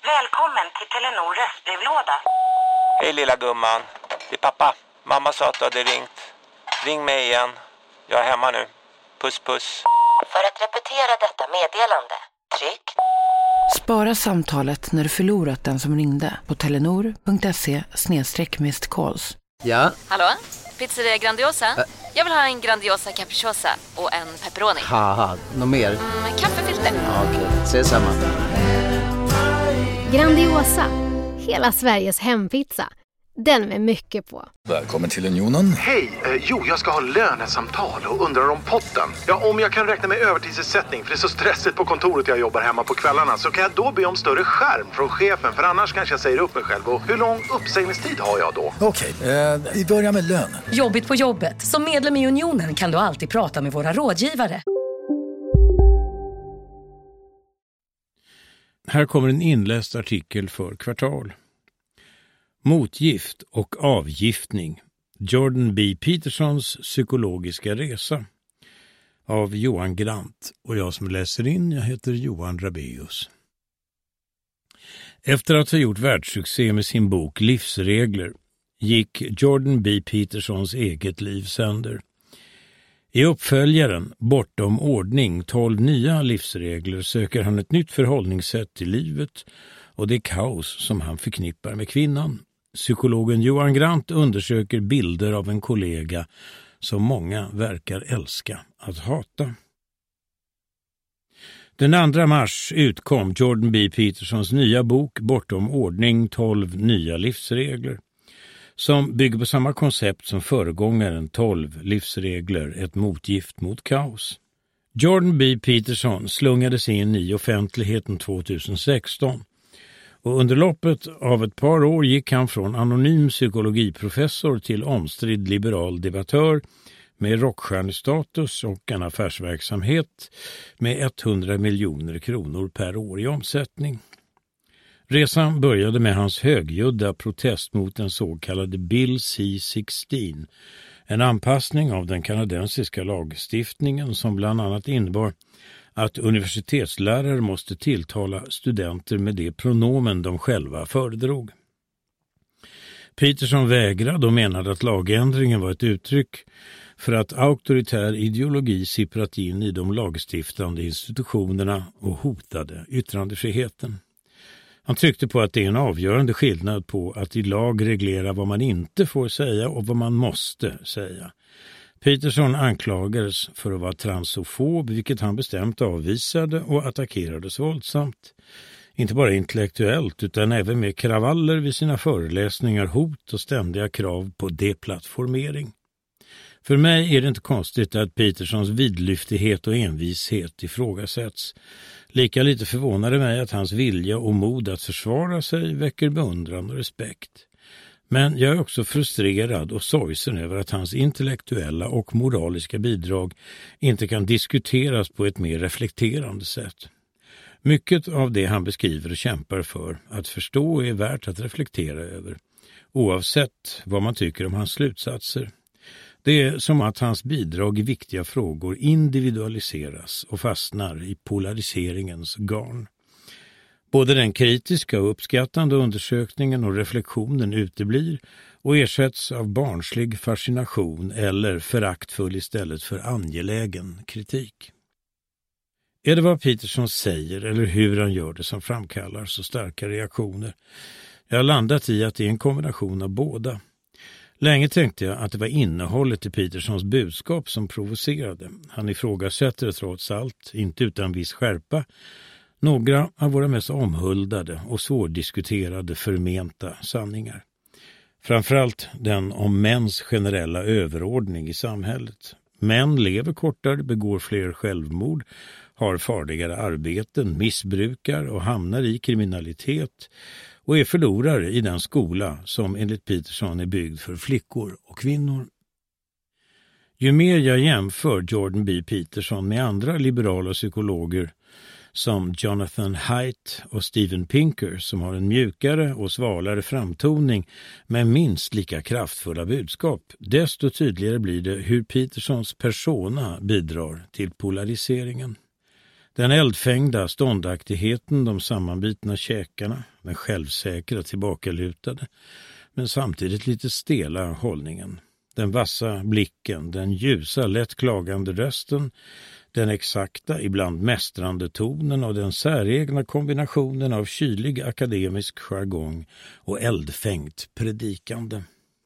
Välkommen till Telenor röstbrevlåda. Hej lilla gumman, det är pappa. Mamma sa att du hade ringt. Ring mig igen. Jag är hemma nu. Puss puss. För att repetera detta meddelande, tryck. Spara samtalet när du förlorat den som ringde på telenor.se/missed-calls. Ja? Hallå? Pizzeria Grandiosa? Jag vill ha en Grandiosa capriciosa och en pepperoni. Haha, något mer? Kaffefilter. Ja, okej, ses samma. Grandiosa, hela Sveriges hempizza. Den med mycket på. Välkommen till Unionen. Hej, jag ska ha lönesamtal och undrar om potten. Ja, om jag kan räkna med övertidsersättning för det är så stressigt på kontoret jag jobbar hemma på kvällarna, så kan jag då be om större skärm från chefen, för annars kanske jag säger upp mig själv. Och hur lång uppsägningstid har jag då? Okej, vi börjar med lön. Jobbigt på jobbet. Som medlem i Unionen kan du alltid prata med våra rådgivare. Här kommer en inläst artikel för Kvartal. Motgift och avgiftning. Jordan B. Petersons psykologiska resa. Av Johan Grant. Och jag som läser in, jag heter Johan Rabeus. Efter att ha gjort världssuccé med sin bok Livsregler gick Jordan B. Petersons eget liv sönder. I uppföljaren Bortom ordning 12 nya livsregler söker han ett nytt förhållningssätt till livet och det kaos som han förknippar med kvinnan. Psykologen Johan Grant undersöker bilder av en kollega som många verkar älska att hata. Den 2 mars utkom Jordan B. Petersons nya bok Bortom ordning 12 nya livsregler, som bygger på samma koncept som föregångaren 12 livsregler, ett motgift mot kaos. Jordan B. Peterson slungades in i offentligheten 2016 och under loppet av ett par år gick han från anonym psykologiprofessor till omstridd liberal debattör med rockstjärnestatus och en affärsverksamhet med 100 miljoner kronor per år i omsättning. Resan började med hans högljudda protest mot den så kallade Bill C-16, en anpassning av den kanadensiska lagstiftningen som bland annat innebar att universitetslärare måste tilltala studenter med det pronomen de själva föredrog. Peterson vägrade och menade att lagändringen var ett uttryck för att auktoritär ideologi sipprat in i de lagstiftande institutionerna och hotade yttrandefriheten. Han tryckte på att det är en avgörande skillnad på att i lag reglera vad man inte får säga och vad man måste säga. Peterson anklagades för att vara transofob, vilket han bestämt avvisade och attackerades våldsamt. Inte bara intellektuellt utan även med kravaller vid sina föreläsningar, hot och ständiga krav på deplattformering. För mig är det inte konstigt att Petersons vidlyftighet och envishet ifrågasätts. Lika lite förvånar det mig att hans vilja och mod att försvara sig väcker beundran och respekt. Men jag är också frustrerad och sorgsen över att hans intellektuella och moraliska bidrag inte kan diskuteras på ett mer reflekterande sätt. Mycket av det han beskriver och kämpar för att förstå är värt att reflektera över, oavsett vad man tycker om hans slutsatser. Det är som att hans bidrag i viktiga frågor individualiseras och fastnar i polariseringens garn. Både den kritiska och uppskattande undersökningen och reflektionen uteblir och ersätts av barnslig fascination eller föraktfull istället för angelägen kritik. Är det vad Peterson säger eller hur han gör det som framkallar så starka reaktioner? Jag har landat i att det är en kombination av båda. Länge tänkte jag att det var innehållet i Petersons budskap som provocerade. Han ifrågasätter trots allt, inte utan viss skärpa, några av våra mest omhuldade och svårdiskuterade förmenta sanningar. Framförallt den om mäns generella överordning i samhället. Män lever kortare, begår fler självmord, har farligare arbeten, missbrukar och hamnar i kriminalitet och är förlorare i den skola som enligt Peterson är byggd för flickor och kvinnor. Ju mer jag jämför Jordan B. Peterson med andra liberala psykologer som Jonathan Haidt och Steven Pinker som har en mjukare och svalare framtoning med minst lika kraftfulla budskap, desto tydligare blir det hur Petersons persona bidrar till polariseringen. Den eldfängda ståndaktigheten, de sammanbitna käkarna, den självsäkra tillbakalutade, men samtidigt lite stela hållningen. Den vassa blicken, den ljusa, lätt klagande rösten, den exakta, ibland mästrande tonen och den säregna kombinationen av kylig akademisk jargong och eldfängt predikande.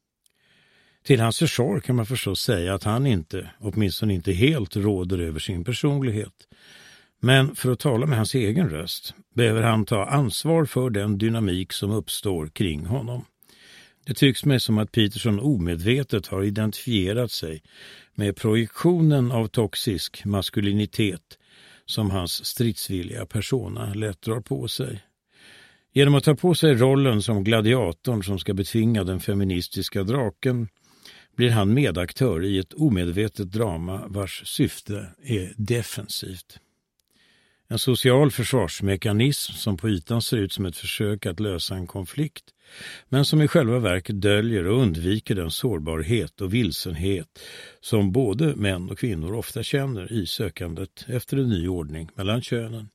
Till hans försvar kan man förstås säga att han inte, åtminstone inte helt, råder över sin personlighet. Men för att tala med hans egen röst behöver han ta ansvar för den dynamik som uppstår kring honom. Det tycks mig som att Peterson omedvetet har identifierat sig med projektionen av toxisk maskulinitet som hans stridsvilliga persona lätt drar på sig. Genom att ta på sig rollen som gladiatorn som ska betvinga den feministiska draken blir han medaktör i ett omedvetet drama vars syfte är defensivt. En social försvarsmekanism som på ytan ser ut som ett försök att lösa en konflikt, men som i själva verket döljer och undviker den sårbarhet och vilsenhet som både män och kvinnor ofta känner i sökandet efter en ny ordning mellan könen.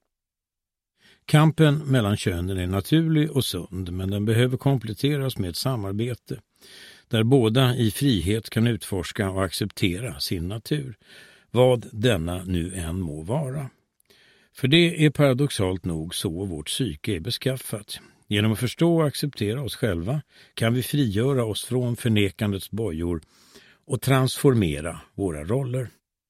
Kampen mellan könen är naturlig och sund, men den behöver kompletteras med ett samarbete där båda i frihet kan utforska och acceptera sin natur, vad denna nu än må vara. För det är paradoxalt nog så vårt psyke är beskaffat. Genom att förstå och acceptera oss själva kan vi frigöra oss från förnekandets bojor och transformera våra roller.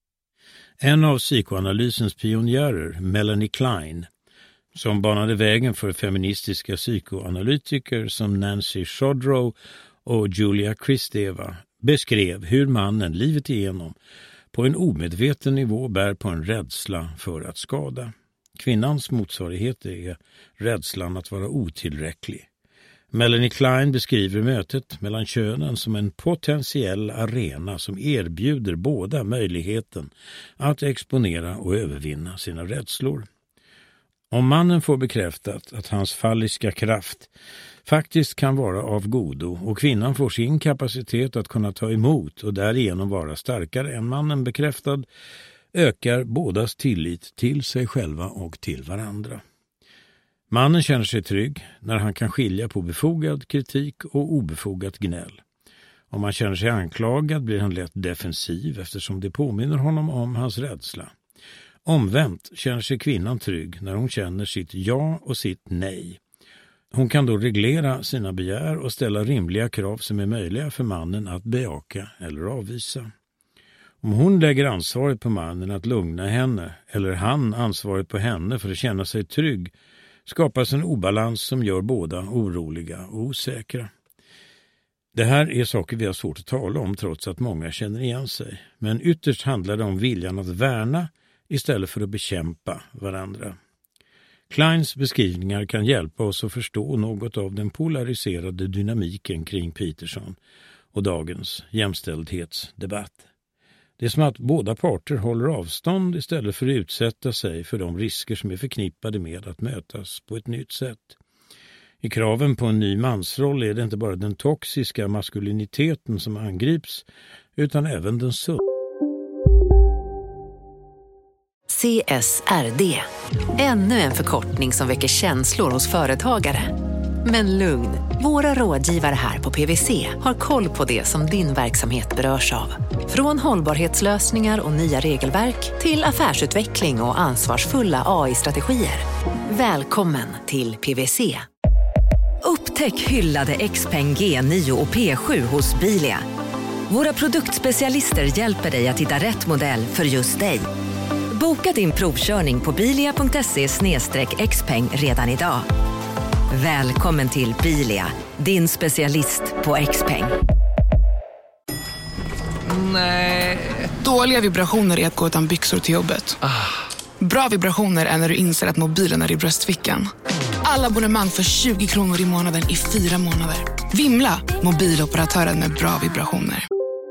En av psykoanalysens pionjärer, Melanie Klein, som banade vägen för feministiska psykoanalytiker som Nancy Shodrow och Julia Kristeva, beskrev hur mannen livet igenom på en omedveten nivå bär på en rädsla för att skada. Kvinnans motsvarighet är rädslan att vara otillräcklig. Melanie Klein beskriver mötet mellan könen som en potentiell arena som erbjuder båda möjligheten att exponera och övervinna sina rädslor. Om mannen får bekräftat att hans falliska kraft faktiskt kan vara av godo och kvinnan får sin kapacitet att kunna ta emot och därigenom vara starkare än mannen bekräftad, ökar bådas tillit till sig själva och till varandra. Mannen känner sig trygg när han kan skilja på befogad kritik och obefogat gnäll. Om han känner sig anklagad blir han lätt defensiv eftersom det påminner honom om hans rädsla. Omvänt känner sig kvinnan trygg när hon känner sitt ja och sitt nej. Hon kan då reglera sina begär och ställa rimliga krav som är möjliga för mannen att bejaka eller avvisa. Om hon lägger ansvaret på mannen att lugna henne eller han ansvaret på henne för att känna sig trygg skapas en obalans som gör båda oroliga och osäkra. Det här är saker vi har svårt att tala om trots att många känner igen sig. Men ytterst handlar det om viljan att värna istället för att bekämpa varandra. Kleins beskrivningar kan hjälpa oss att förstå något av den polariserade dynamiken kring Peterson och dagens jämställdhetsdebatt. Det är som att båda parter håller avstånd istället för att utsätta sig för de risker som är förknippade med att mötas på ett nytt sätt. I kraven på en ny mansroll är det inte bara den toxiska maskuliniteten som angrips utan även den sunda. CSRD. Ännu en förkortning som väcker känslor hos företagare. Men lugn, våra rådgivare här på PwC har koll på det som din verksamhet berörs av. Från hållbarhetslösningar och nya regelverk till affärsutveckling och ansvarsfulla AI-strategier. Välkommen till PwC. Upptäck hyllade XPeng G9 och P7 hos Bilia. Våra produktspecialister hjälper dig att hitta rätt modell för just dig. Boka din provkörning på bilia.se/xpeng redan idag. Välkommen till Bilia, din specialist på XPeng. Nej. Dåliga vibrationer är att gå utan byxor till jobbet. Bra vibrationer är när du inser att mobilen är i bröstfickan. Alla abonnemang för 20 kronor i månaden i 4 månader. Vimla, mobiloperatören med bra vibrationer.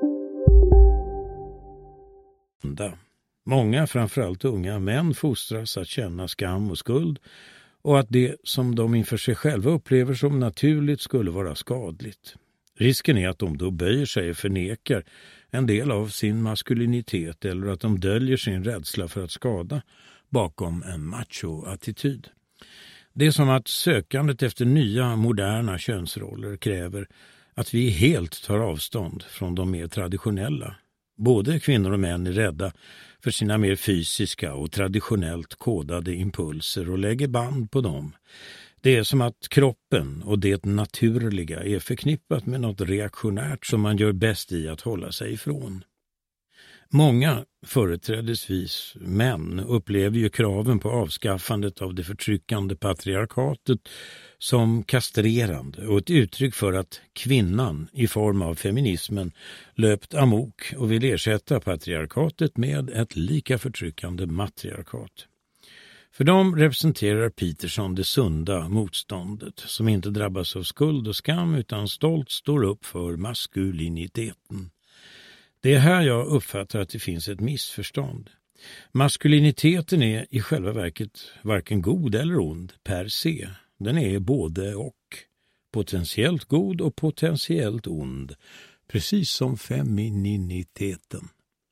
Många, framförallt unga män, fostras att känna skam och skuld och att det som de inför sig själva upplever som naturligt skulle vara skadligt. Risken är att de då böjer sig och förnekar en del av sin maskulinitet eller att de döljer sin rädsla för att skada bakom en macho-attityd. Det är som att sökandet efter nya, moderna könsroller kräver att vi helt tar avstånd från de mer traditionella. Både kvinnor och män är rädda för sina mer fysiska och traditionellt kodade impulser och lägger band på dem. Det är som att kroppen och det naturliga är förknippat med något reaktionärt som man gör bäst i att hålla sig ifrån. Många, företrädesvis män, upplever ju kraven på avskaffandet av det förtryckande patriarkatet som kastrerande och ett uttryck för att kvinnan i form av feminismen löpt amok och vill ersätta patriarkatet med ett lika förtryckande matriarkat. För dem representerar Peterson det sunda motståndet som inte drabbas av skuld och skam utan stolt står upp för maskuliniteten. Det är här jag uppfattar att det finns ett missförstånd. Maskuliniteten är i själva verket varken god eller ond per se. Den är både och. Potentiellt god och potentiellt ond. Precis som femininiteten.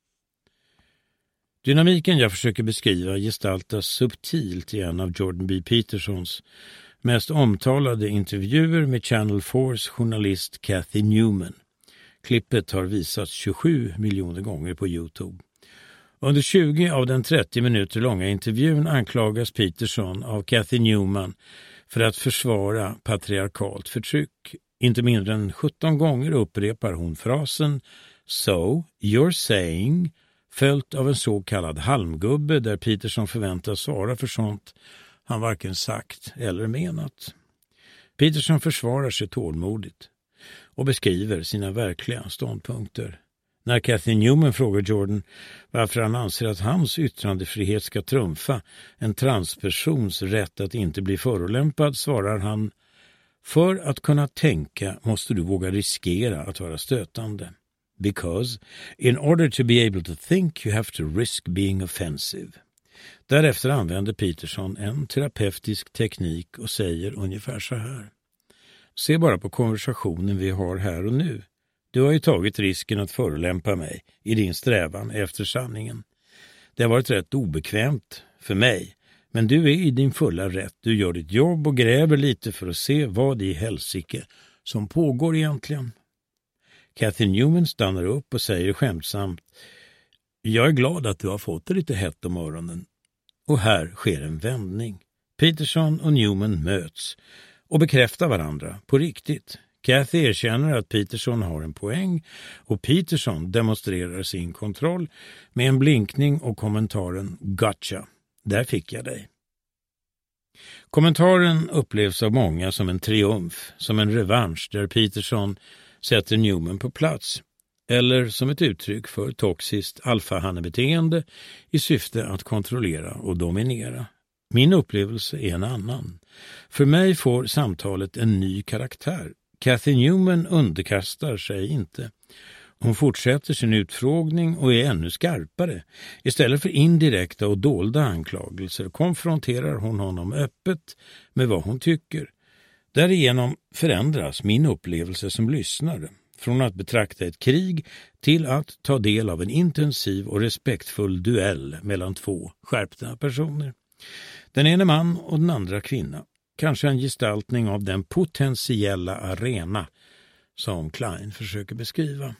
Dynamiken jag försöker beskriva gestaltas subtilt i en av Jordan B. Petersons mest omtalade intervjuer med Channel 4s journalist Cathy Newman. Klippet har visats 27 miljoner gånger på YouTube. Under 20 av den 30 minuter långa intervjun anklagas Peterson av Cathy Newman för att försvara patriarkalt förtryck. Inte mindre än 17 gånger upprepar hon frasen "So, you're saying", följt av en så kallad halmgubbe där Peterson förväntas svara för sånt han varken sagt eller menat. Peterson försvarar sig tålmodigt och beskriver sina verkliga ståndpunkter. När Cathy Newman frågar Jordan varför han anser att hans yttrandefrihet ska trumfa en transpersons rätt att inte bli förolämpad svarar han: "För att kunna tänka måste du våga riskera att vara stötande. Because in order to be able to think you have to risk being offensive." Därefter använder Peterson en terapeutisk teknik och säger ungefär så här: "Se bara på konversationen vi har här och nu. Du har ju tagit risken att förolämpa mig i din strävan efter sanningen. Det har varit rätt obekvämt för mig, men du är i din fulla rätt. Du gör ditt jobb och gräver lite för att se vad i helsike som pågår egentligen." Cathy Newman stannar upp och säger skämtsamt: "Jag är glad att du har fått det lite hett om öronen." Och här sker en vändning. Peterson och Newman möts och bekräftar varandra på riktigt. Cathy erkänner att Peterson har en poäng och Peterson demonstrerar sin kontroll med en blinkning och kommentaren "Gotcha, där fick jag dig." Kommentaren upplevs av många som en triumf, som en revansch där Peterson sätter Newman på plats, eller som ett uttryck för toxiskt alfahannebeteende i syfte att kontrollera och dominera. Min upplevelse är en annan. För mig får samtalet en ny karaktär. Cathy Newman underkastar sig inte. Hon fortsätter sin utfrågning och är ännu skarpare. Istället för indirekta och dolda anklagelser konfronterar hon honom öppet med vad hon tycker. Därigenom förändras min upplevelse som lyssnare. Från att betrakta ett krig till att ta del av en intensiv och respektfull duell mellan två skärpta personer. Den ene man och den andra kvinna. Kanske en gestaltning av den potentiella arena som Klein försöker beskriva.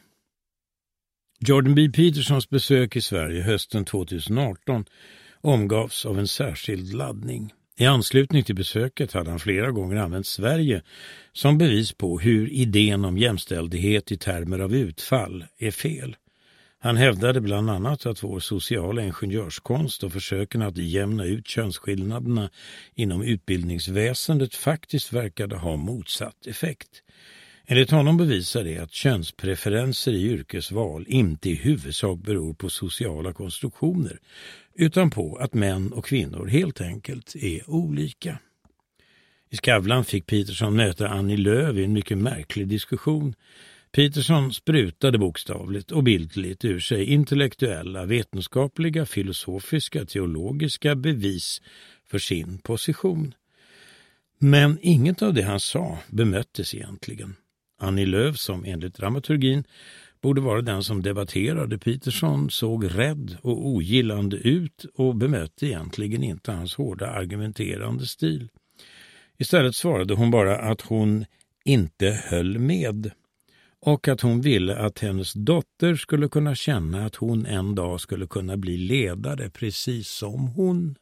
Jordan B. Petersons besök i Sverige hösten 2018 omgavs av en särskild laddning. I anslutning till besöket hade han flera gånger använt Sverige som bevis på hur idén om jämställdhet i termer av utfall är fel. Han hävdade bland annat att vår sociala ingenjörskonst och försöken att jämna ut könsskillnaderna inom utbildningsväsendet faktiskt verkade ha motsatt effekt. Enligt honom bevisar det att könspreferenser i yrkesval inte i huvudsak beror på sociala konstruktioner utan på att män och kvinnor helt enkelt är olika. I Skavlan fick Peterson möta Annie Lööf i en mycket märklig diskussion. Peterson sprutade bokstavligt och bildligt ur sig intellektuella, vetenskapliga, filosofiska, teologiska bevis för sin position. Men inget av det han sa bemöttes egentligen. Annie Lööf, som enligt dramaturgin borde vara den som debatterade. Peterson såg rädd och ogillande ut och bemötte egentligen inte hans hårda argumenterande stil. Istället svarade hon bara att hon inte höll med och att hon ville att hennes dotter skulle kunna känna att hon en dag skulle kunna bli ledare precis som hon.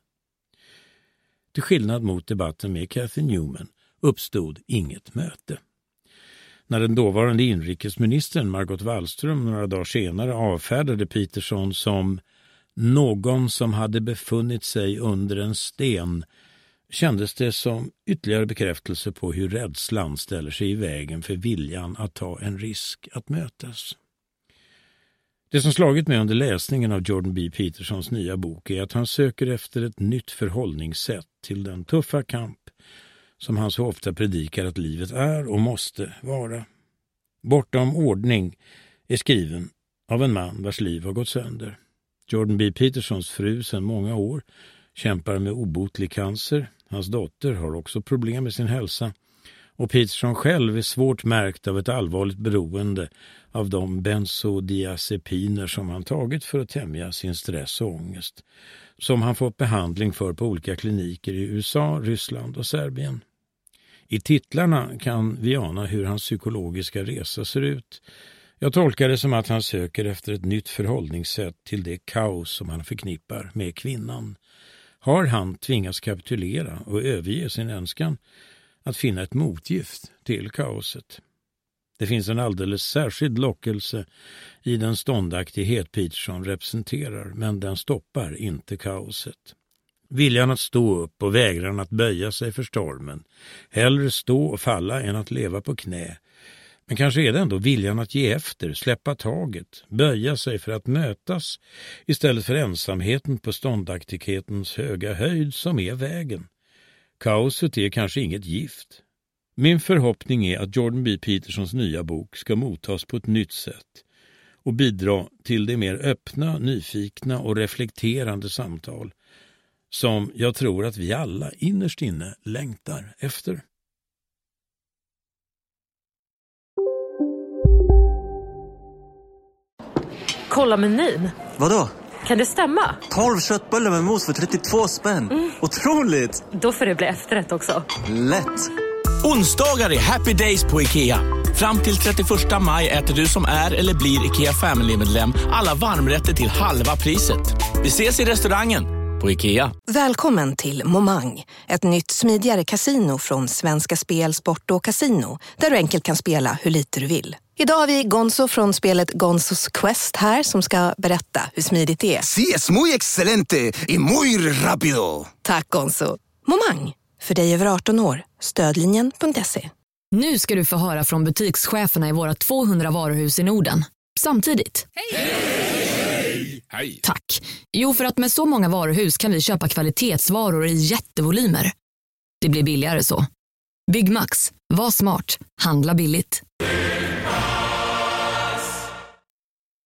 Till skillnad mot debatten med Cathy Newman uppstod inget möte. När den dåvarande inrikesministern Margot Wallström några dagar senare avfärdade Peterson som någon som hade befunnit sig under en sten, kändes det som ytterligare bekräftelse på hur rädslan ställer sig i vägen för viljan att ta en risk att mötas. Det som slagit mig under läsningen av Jordan B. Petersons nya bok är att han söker efter ett nytt förhållningssätt till den tuffa kamp som han så ofta predikar att livet är och måste vara. Bortom ordning är skriven av en man vars liv har gått sönder. Jordan B. Petersons fru sedan många år kämpar med obotlig cancer. Hans dotter har också problem med sin hälsa. Och Peterson själv är svårt märkt av ett allvarligt beroende av de bensodiazepiner som han tagit för att tämja sin stress och ångest, som han fått behandling för på olika kliniker i USA, Ryssland och Serbien. I titlarna kan vi ana hur hans psykologiska resa ser ut. Jag tolkar det som att han söker efter ett nytt förhållningssätt till det kaos som han förknippar med kvinnan. Har han tvingats kapitulera och överge sin önskan att finna ett motgift till kaoset? Det finns en alldeles särskild lockelse i den ståndaktighet Peterson representerar, men den stoppar inte kaoset. Viljan att stå upp och vägran att böja sig för stormen. Hellre stå och falla än att leva på knä. Men kanske är det ändå viljan att ge efter, släppa taget, böja sig för att mötas istället för ensamheten på ståndaktighetens höga höjd som är vägen. Kaoset är kanske inget gift. Min förhoppning är att Jordan B. Petersons nya bok ska mottas på ett nytt sätt och bidra till det mer öppna, nyfikna och reflekterande samtal som jag tror att vi alla innerst inne längtar efter. Kolla menyn. Vadå? Kan det stämma? 12 köttbullar med mos för 32 spänn. Otroligt! Då får det bli efterrätt också. Lätt! Onsdagar är happy days på IKEA. Fram till 31 maj äter du som är eller blir IKEA Family-medlem alla varmrätter till halva priset. Vi ses i restaurangen på IKEA. Välkommen till Momang, ett nytt smidigare kasino från Svenska Spel, Sport och Casino, där du enkelt kan spela hur lite du vill. Idag har vi Gonzo från spelet Gonzos Quest här som ska berätta hur smidigt det är. Sí, es muy excelente y muy rápido. Tack Gonzo. Momang, för dig över 18 år. Stödlinjen.se. Nu ska du få höra från butikscheferna i våra 200 varuhus i Norden. Samtidigt. Hej! Hej! Tack. Jo, för att med så många varuhus kan vi köpa kvalitetsvaror i jättevolymer. Det blir billigare så. Byggmax. Var smart. Handla billigt.